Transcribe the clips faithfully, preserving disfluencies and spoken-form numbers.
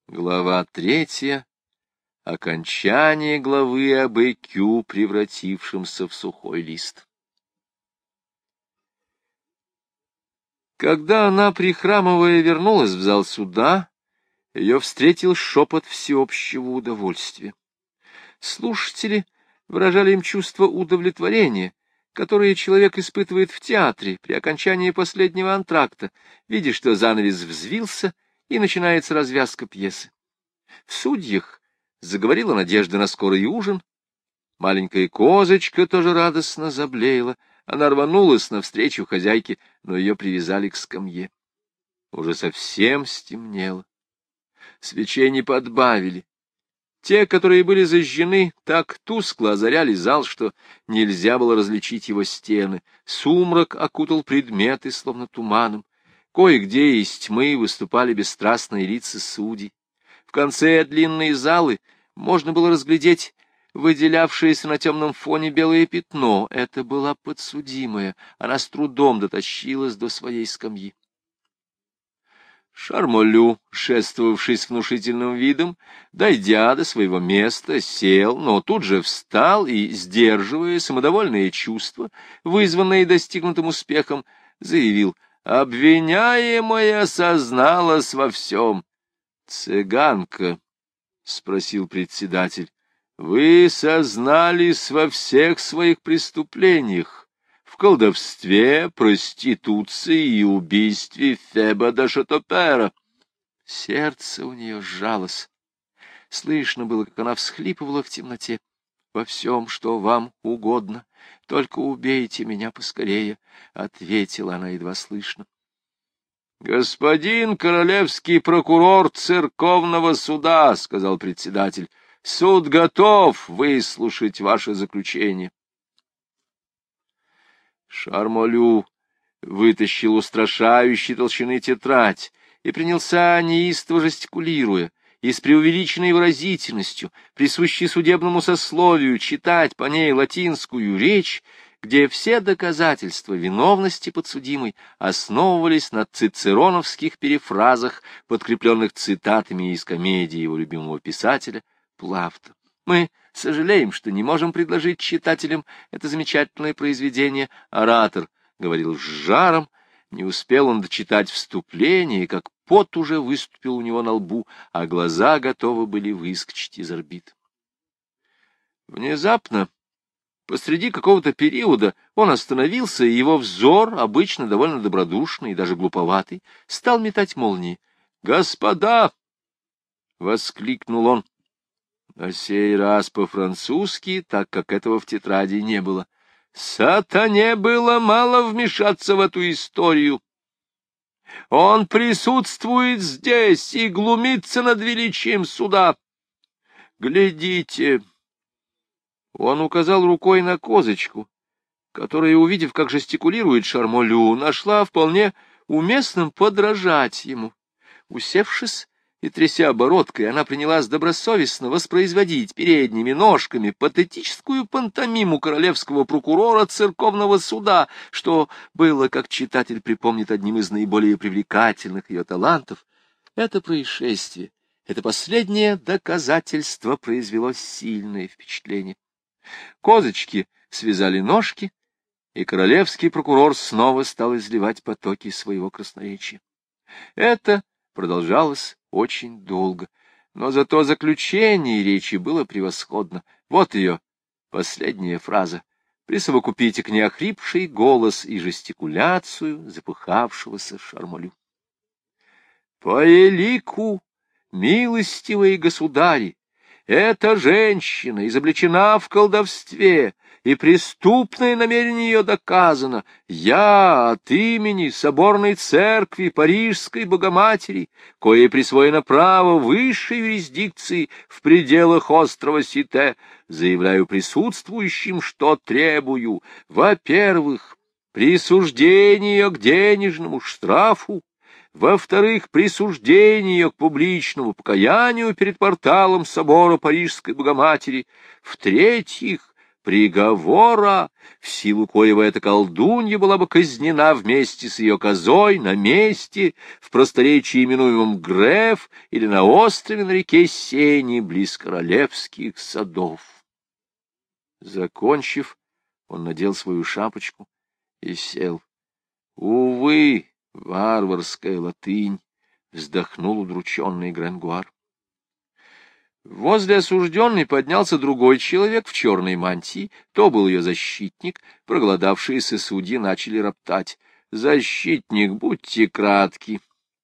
Глава третья. Окончание главы об ЭКЮ, превратившемся в сухой лист. Когда она, прихрамывая, вернулась в зал суда, ее встретил шепот всеобщего удовольствия. Слушатели выражали им чувство удовлетворения, которое человек испытывает в театре при окончании последнего антракта, видя, что занавес взвился, и начинается развязка пьесы. В судьях заговорила надежда на скорый ужин. Маленькая козочка тоже радостно заблеяла. Она рванулась навстречу хозяйке, но ее привязали к скамье. Уже совсем стемнело. Свечей не подбавили. Те, которые были зажжены, так тускло озаряли зал, что нельзя было различить его стены. Сумрак окутал предметы, словно туманом. Кое-где из тьмы выступали бесстрастные лица судей. В конце длинной залы можно было разглядеть выделявшееся на темном фоне белое пятно. Это была подсудимая. Она с трудом дотащилась до своей скамьи. Шармолю, шествовавший с внушительным видом, дойдя до своего места, сел, но тут же встал и, сдерживая самодовольные чувства, вызванные достигнутым успехом, заявил: «Обвиняемая созналась во всем». «Цыганка», — спросил председатель, — «вы сознались во всех своих преступлениях, в колдовстве, проституции и убийстве Феба де Шатопера». Сердце у нее сжалось. Слышно было, как она всхлипывала в темноте. «Во всем, что вам угодно, только убейте меня поскорее», — ответила она едва слышно. «Господин королевский прокурор церковного суда», — сказал председатель, — «суд готов выслушать ваше заключение». Шармолю вытащил устрашающей толщины тетрадь и принялся, неистово жестикулируя и с преувеличенной выразительностью, присущей судебному сословию, читать по ней латинскую речь, где все доказательства виновности подсудимой основывались на цицероновских перефразах, подкрепленных цитатами из комедии его любимого писателя Плафта. Мы сожалеем, что не можем предложить читателям это замечательное произведение. Оратор говорил с жаром, не успел он дочитать вступление, как пот уже выступил у него на лбу, а глаза готовы были выскочить из орбит. Внезапно, посреди какого-то периода, он остановился, и его взор, обычно довольно добродушный и даже глуповатый, стал метать молнии. «Господа!» — воскликнул он. На сей раз по-французски, так как этого в тетради не было. «Сатане было мало вмешаться в эту историю. Он присутствует здесь и глумится над величием суда. Глядите!» Он указал рукой на козочку, которая, увидев, как жестикулирует Шармолю, нашла вполне уместным подражать ему. Усевшись и тряся бородкой, она принялась добросовестно воспроизводить передними ножками патетическую пантомиму королевского прокурора церковного суда, что было, как читатель припомнит, одним из наиболее привлекательных ее талантов. Это происшествие, это последнее доказательство произвело сильное впечатление. Козочки связали ножки, и королевский прокурор снова стал изливать потоки своего красноречия. Это продолжалось очень долго, но зато заключение речи было превосходно. Вот ее последняя фраза. Присовокупите к ней охрипший голос и жестикуляцию запыхавшегося Шармолю. «По элику, милостивые государи, эта женщина изобличена в колдовстве, и преступное намерение ее доказано. Я от имени Соборной Церкви Парижской Богоматери, кое присвоено право высшей юрисдикции в пределах острова Сите, заявляю присутствующим, что требую, во-первых, присуждение к денежному штрафу, во-вторых, присуждение к публичному покаянию перед порталом собора Парижской Богоматери, в-третьих, приговора, в силу коего эта колдунья была бы казнена вместе с ее козой на месте, в просторечии именуемом Греф, или на острове на реке Сени, близ королевских садов. Закончив, он надел свою шапочку и сел. Увы, варварская латынь! — вздохнул удрученный Гренгуар. Возле осужденной поднялся другой человек в черной мантии, то был ее защитник. Проголодавшиеся судьи начали роптать. — Защитник, будьте кратки,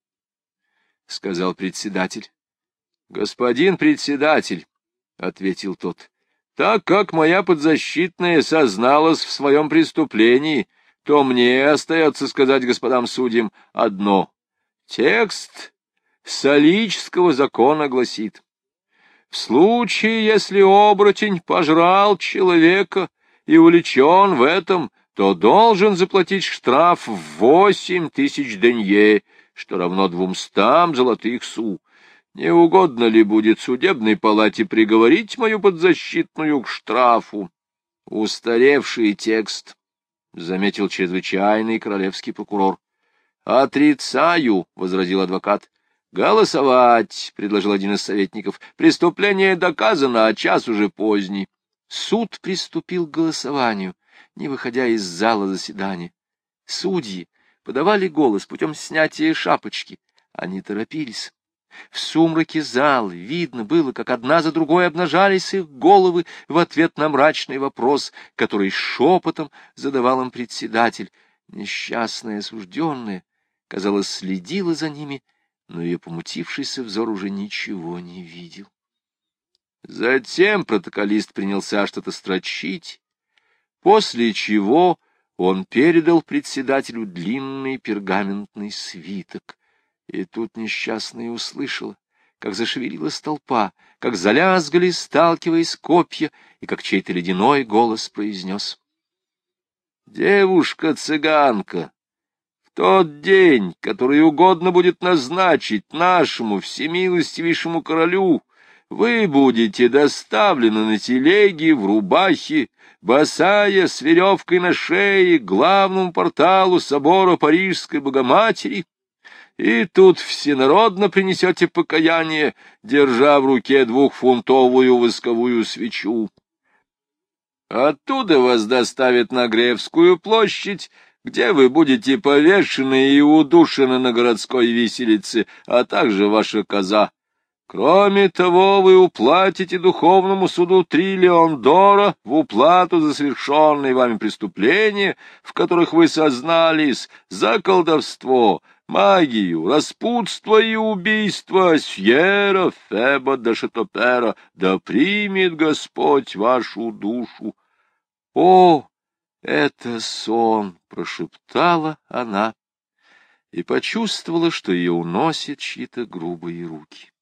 — сказал председатель. — Господин председатель, — ответил тот, — так как моя подзащитная созналась в своем преступлении, то мне остается сказать господам судьям одно. Текст Солического закона гласит: в случае, если оборотень пожрал человека и увлечен в этом, то должен заплатить штраф в восемь тысяч денье, что равно двумстам золотых су. Не угодно ли будет судебной палате приговорить мою подзащитную к штрафу? Устаревший текст, — заметил чрезвычайный королевский прокурор. — Отрицаю, — возразил адвокат. — Голосовать, — предложил один из советников. — Преступление доказано, а час уже поздний. Суд приступил к голосованию, не выходя из зала заседания. Судьи подавали голос путем снятия шапочки. Они торопились. В сумраке зала видно было, как одна за другой обнажались их головы в ответ на мрачный вопрос, который шепотом задавал им председатель. Несчастная осужденная, казалось, следила за ними, но ее помутившийся взор уже ничего не видел. Затем протоколист принялся что-то строчить, после чего он передал председателю длинный пергаментный свиток. И тут несчастная услышала, как зашевелилась толпа, как залязгали, сталкиваясь копья, и как чей-то ледяной голос произнес: «Девушка-цыганка, в тот день, который угодно будет назначить нашему всемилостивейшему королю, вы будете доставлены на телеге в рубахе, босая, с веревкой на шее, к главному порталу собора Парижской Богоматери, и тут всенародно принесете покаяние, держа в руке двухфунтовую восковую свечу. Оттуда вас доставят на Гревскую площадь, где вы будете повешены и удушены на городской виселице, а также ваша коза. Кроме того, вы уплатите духовному суду три леондора в уплату за совершенные вами преступления, в которых вы сознались, за колдовство, магию, распутство и убийство Сьерра Феба де Шатопера, да примет Господь вашу душу. — О, это сон! — прошептала она и почувствовала, что ее уносят чьи-то грубые руки.